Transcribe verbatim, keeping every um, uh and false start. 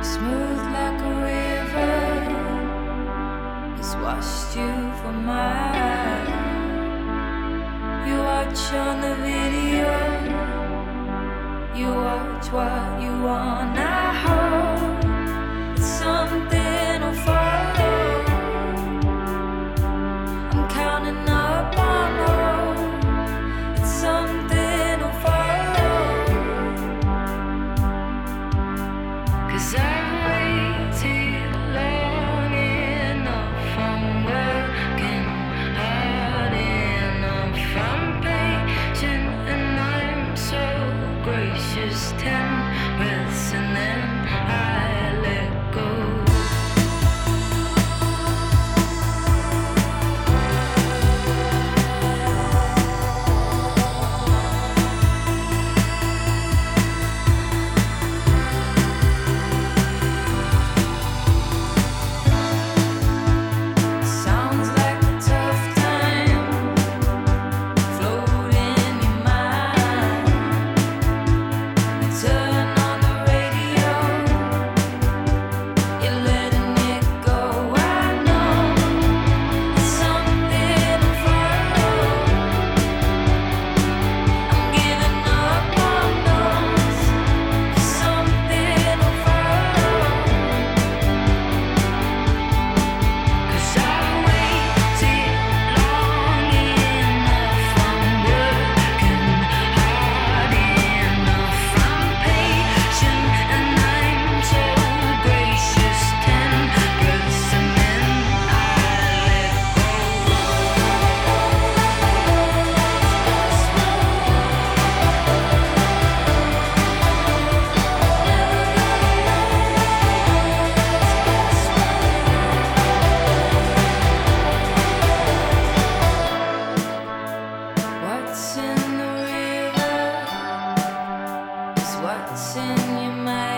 Smooth like a river, it's washed you from mine. You watch on the video, you watch what you want. I hope that something will follow. I'm counting up on hope that something will follow. 'Cause I've waited long enough, I'm working hard enough, I'm patient and I'm so gracious. Ten breaths and then I let go. Sounds like a tough time, floating in your mind. You turn on the radio, you're letting it go. I know that something will follow. I'm giving up on those, 'cause something will follow. 'Cause I waited long enough, I'm working hard enough, I'm patient and I'm so gracious. Ten breaths and then I let go. What's in the river is what's in your mind.